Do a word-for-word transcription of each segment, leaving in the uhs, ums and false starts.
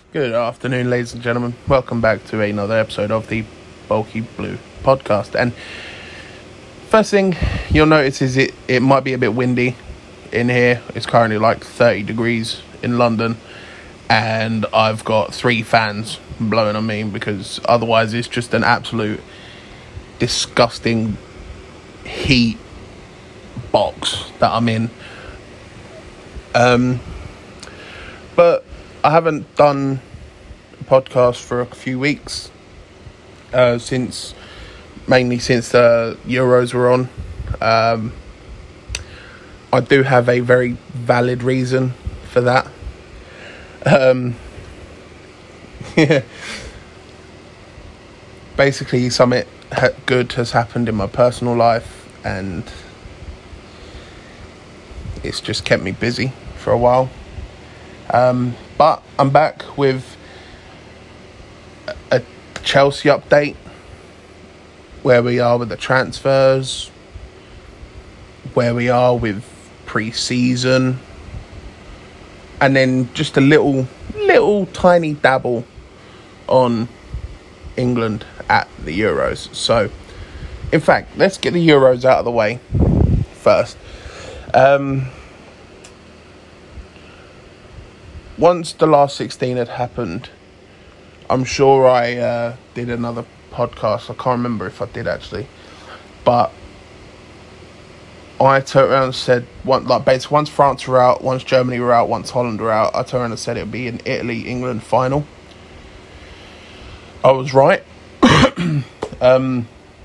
Good afternoon, ladies and gentlemen. Welcome back to another episode of the Bulky Blue podcast. And first thing you'll notice is it, it might be a bit windy in here. It's currently like thirty degrees in London, and I've got three fans blowing on me because otherwise it's just an absolute disgusting heat box that I'm in. Um, but I haven't done a podcast for a few weeks, uh, since, mainly since the Euros were on. Um, I do have a very valid reason for that. Um, yeah. Basically, something ha- good has happened in my personal life, and it's just kept me busy for a while. Um, but I'm back with a Chelsea update, where we are with the transfers, where we are with pre-season, and then just a little, little tiny dabble on England at the Euros. So, in fact, let's get the Euros out of the way first. Um... Once the last sixteen had happened, I'm sure I uh, did another podcast. I can't remember if I did actually, but I turned around and said, one, like basically, once France were out, once Germany were out, once Holland were out, I turned around and said it would be an Italy-England final. I was right. um,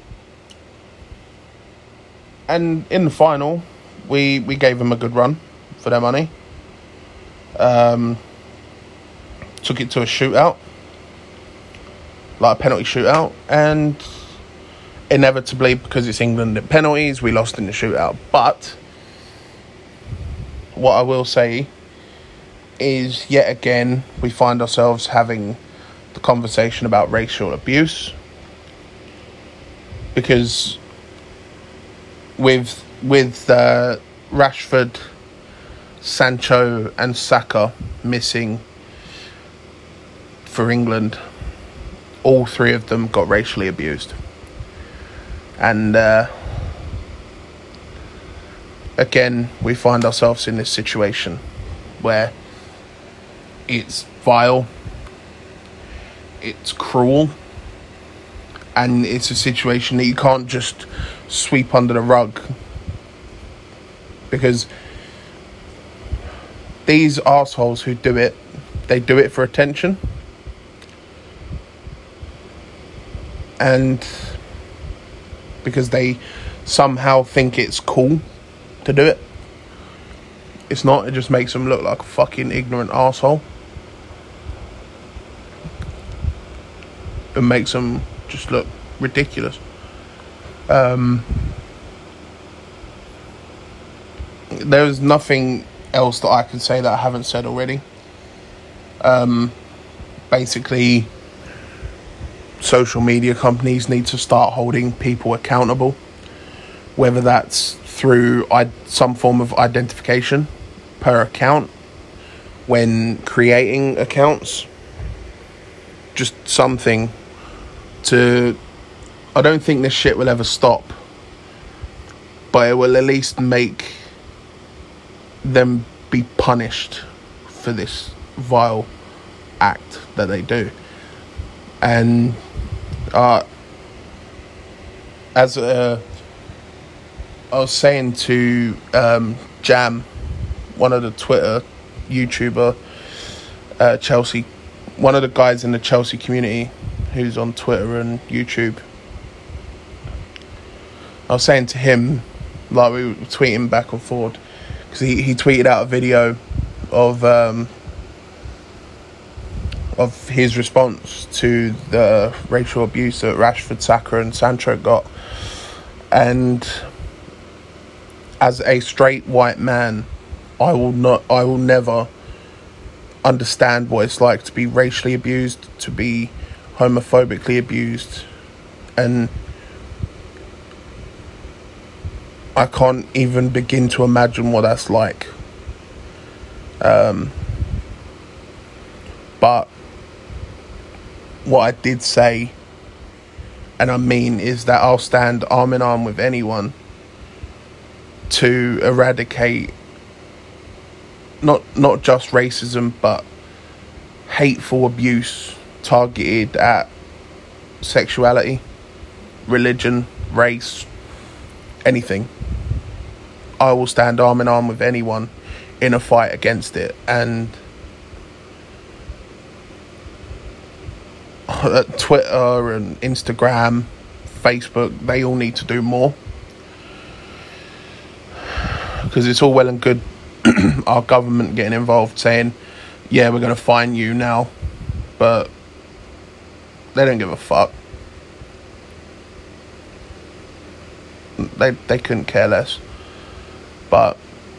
and in the final, we we gave them a good run for their money. Um, took it to a shootout, like a penalty shootout, and inevitably, because it's England at penalties, we lost in the shootout. But what I will say is, yet again, we find ourselves having the conversation about racial abuse, because with with uh, Rashford, Sancho and Saka missing for England, all three of them got racially abused. And uh, again, we find ourselves in this situation where it's vile, it's cruel, and it's a situation that you can't just sweep under the rug, because these arseholes who do it, they do it for attention. And because they somehow think it's cool to do it. It's not, it just makes them look like a fucking ignorant arsehole. It makes them just look ridiculous. Um, there's nothing else that I can say that I haven't said already. Um, basically, social media companies need to start holding people accountable, whether that's through I- some form of identification per account when creating accounts. Just something to... I don't think this shit will ever stop, but it will at least make them be punished for this vile act that they do. And uh, as uh, I was saying to um, Jam, one of the Twitter YouTuber, uh, Chelsea, one of the guys in the Chelsea community who's on Twitter and YouTube, I was saying to him, like, we were tweeting back and forth, because he, he tweeted out a video of um, of his response to the racial abuse that Rashford, Saka and Sancho got. And as a straight white man, I will not, I will never understand what it's like to be racially abused, to be homophobically abused, and I can't even begin to imagine what that's like. Um, but what I did say, and I mean, is that I'll stand arm in arm with anyone to eradicate not not just racism, but hateful abuse targeted at sexuality, religion, race, anything. I will stand arm in arm with anyone in a fight against it. And Twitter and Instagram, Facebook, they all need to do more, because it's all well and good our government getting involved saying, yeah, we're going to fine you now, but they don't give a fuck. They they couldn't care less. But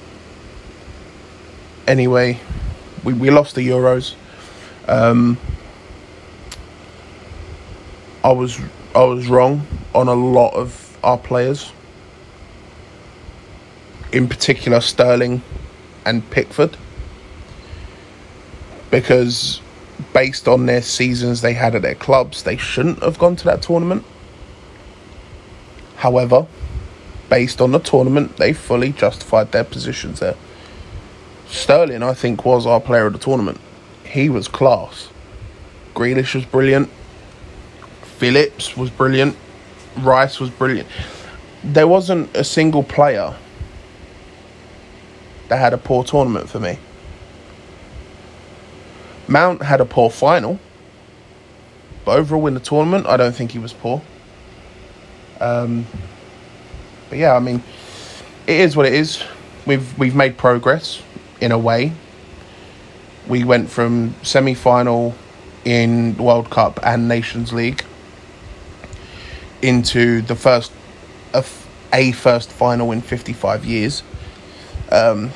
anyway, we, we lost the Euros. Um, I was I was wrong on a lot of our players, in particular Sterling and Pickford, because based on their seasons they had at their clubs, they shouldn't have gone to that tournament. However, based on the tournament, they fully justified their positions there. Sterling, I think, was our player of the tournament. He was class. Grealish was brilliant. Phillips was brilliant. Rice was brilliant. There wasn't a single player that had a poor tournament for me. Mount had a poor final, but overall in the tournament, I don't think he was poor. Um, but yeah, I mean, it is what it is. We've we've made progress in a way. We went from semi-final in World Cup and Nations League into the first a, a first final in fifty-five years. Um,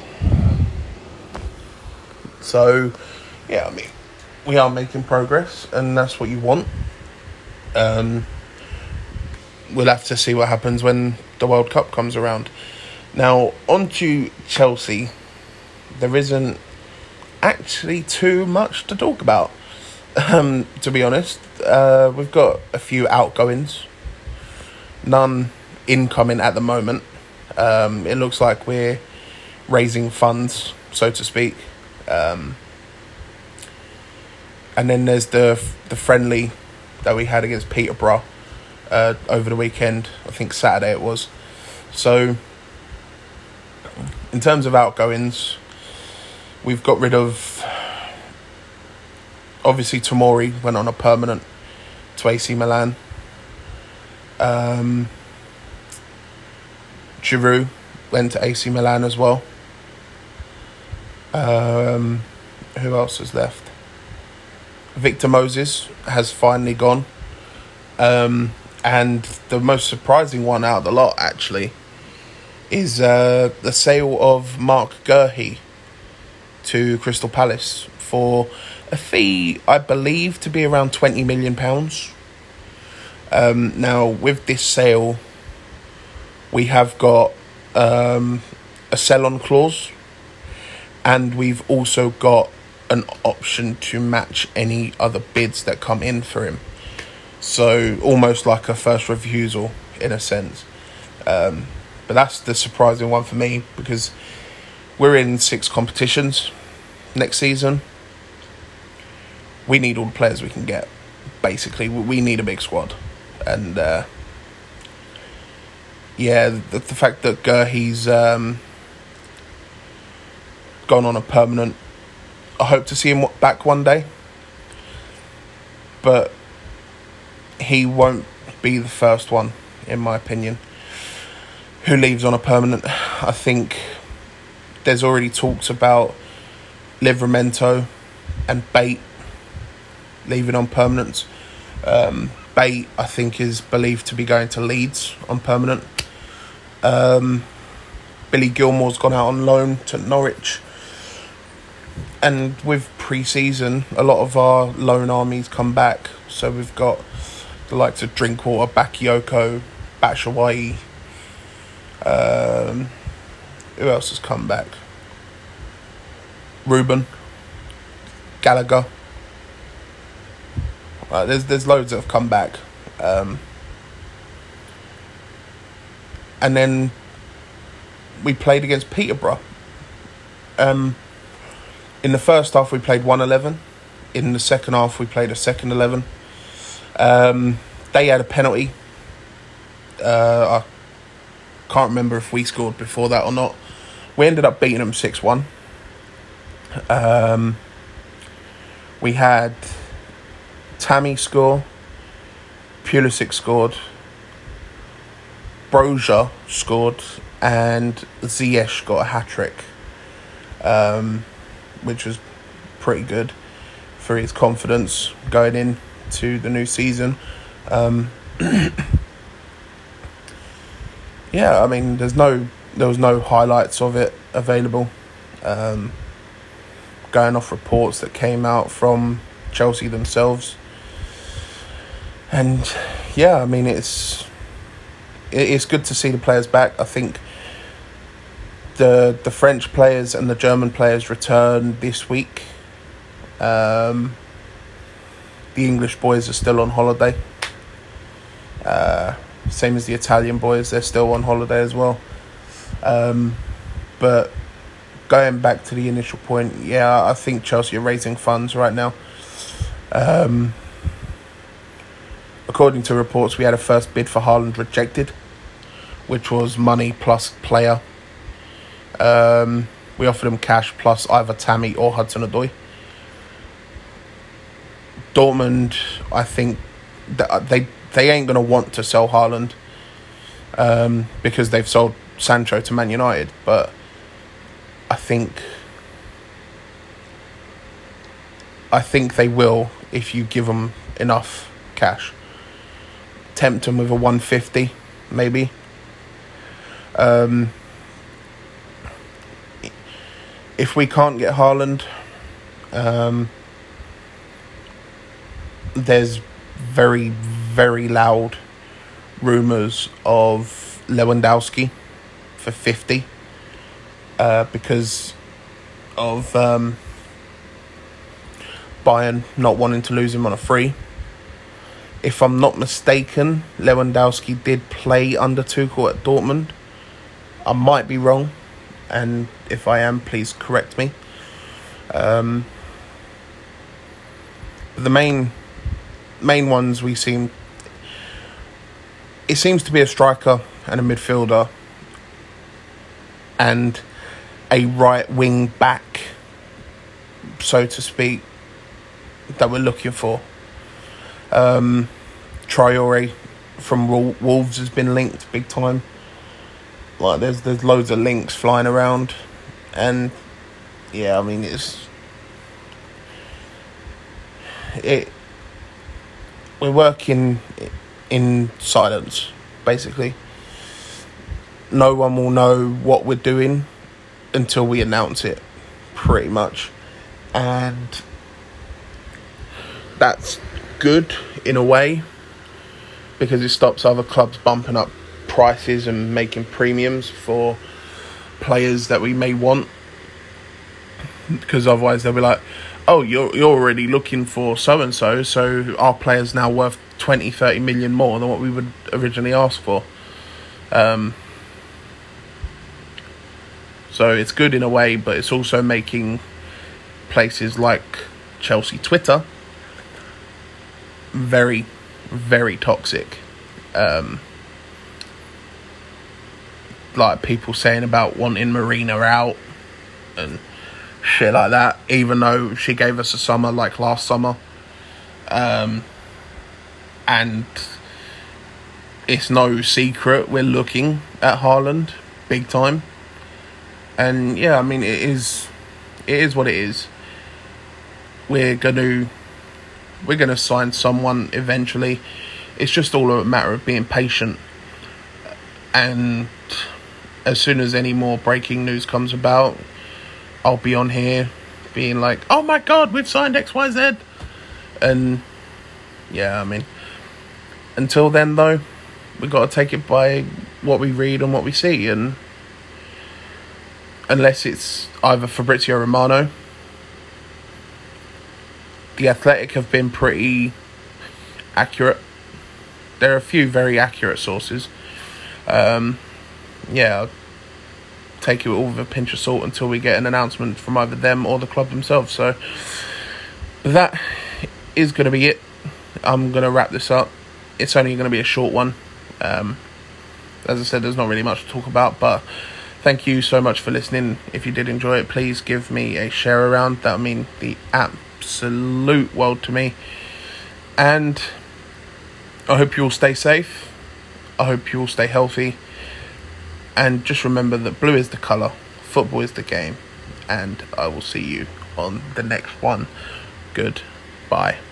so, yeah, I mean, we are making progress, and that's what you want. Um, we'll have to see what happens when the World Cup comes around. Now, on to Chelsea. There isn't actually too much to talk about, um, to be honest. Uh, we've got a few outgoings, none incoming at the moment. Um, it looks like we're raising funds, so to speak. Um, and then there's the the friendly that we had against Peterborough uh, over the weekend. I think Saturday it was. So, in terms of outgoings, we've got rid of... Obviously, Tomori went on a permanent to A C Milan. Um, Giroud went to A C Milan as well. Um, who else is left? Victor Moses has finally gone. Um, and the most surprising one out of the lot, actually, is uh, the sale of Mark Gurhey to Crystal Palace for a fee, I believe, to be around twenty million pounds. Um, now, with this sale, we have got um, a sell-on clause, and we've also got an option to match any other bids that come in for him. So, almost like a first refusal, in a sense. Um, but that's the surprising one for me, because we're in six competitions next season. We need all the players we can get. Basically, we need a big squad. And, uh, yeah, the, the fact that Gurhey's um, gone on a permanent, I hope to see him back one day. But he won't be the first one, in my opinion, who leaves on a permanent. I think there's already talks about Livramento and Bate leaving on permanent. Um, Bate, I think, is believed to be going to Leeds on permanent. Um, Billy Gilmore's gone out on loan to Norwich. And with pre-season, a lot of our loan armies come back. So we've got the likes of Drinkwater, Bakayoko, Batshuayi. Um, who else has come back? Ruben, Gallagher. Uh, there's there's loads that have come back. Um, and then we played against Peterborough. Um, in the first half, we played one eleven. In the second half, we played a second eleven. Um, they had a penalty. Uh, I can't remember if we scored before that or not. We ended up beating them six one. Um, we had Tammy score, Pulisic scored, Broja scored, and Ziyech got a hat-trick, um, which was pretty good for his confidence going into the new season. Um, yeah, I mean, there's no, there was no highlights of it available. Um, going off reports that came out from Chelsea themselves. And yeah, I mean, it's it's good to see the players back. I think the the French players and the German players return this week. Um, the English boys are still on holiday. Uh, same as the Italian boys, they're still on holiday as well. Um, but going back to the initial point, yeah, I think Chelsea are raising funds right now. Um, according to reports, we had a first bid for Haaland rejected, which was money plus player. Um, we offered him cash plus either Tammy or Hudson-Odoi. Dortmund, I think that they they ain't gonna want to sell Haaland um, because they've sold Sancho to Man United, but I think I think they will if you give them enough cash. Tempt them with a one fifty, maybe. Um, if we can't get Haaland, um, there's very, very loud rumours of Lewandowski for fifty. Uh, because of um, Bayern not wanting to lose him on a free. If I'm not mistaken, Lewandowski did play under Tuchel at Dortmund. I might be wrong, and if I am, please correct me. Um, the main main ones we seem... It seems to be a striker and a midfielder and a right wing back, so to speak, that we're looking for. Um, Traore from Wolves has been linked big time. Like there's there's loads of links flying around, and yeah, I mean it's it. We're working in silence, basically. No one will know what we're doing until we announce it, pretty much. And that's good in a way, because it stops other clubs bumping up prices and making premiums for players that we may want. Because otherwise they'll be like, oh, you're you're already looking for so-and-so, so our player's now worth twenty, thirty million more than what we would originally ask for. Um... So it's good in a way, but it's also making places like Chelsea Twitter very, very toxic. Um, like people saying about wanting Marina out and shit like that, even though she gave us a summer like last summer. Um, and it's no secret we're looking at Haaland big time. And yeah, I mean, it is, it is what it is. We're gonna, we're gonna sign someone eventually. It's just all a matter of being patient. And as soon as any more breaking news comes about, I'll be on here being like, "Oh my God, we've signed X Y Z." And yeah, I mean, until then though, we've got to take it by what we read and what we see, and unless it's either Fabrizio Romano. The Athletic have been pretty accurate. There are a few very accurate sources. Um, yeah, I'll take it all with a pinch of salt until we get an announcement from either them or the club themselves. So that is going to be it. I'm going to wrap this up. It's only going to be a short one. Um, as I said, there's not really much to talk about, but thank you so much for listening. If you did enjoy it, please give me a share around. That would mean the absolute world to me. And I hope you all stay safe. I hope you all stay healthy. And just remember that blue is the colour, football is the game. And I will see you on the next one. Goodbye.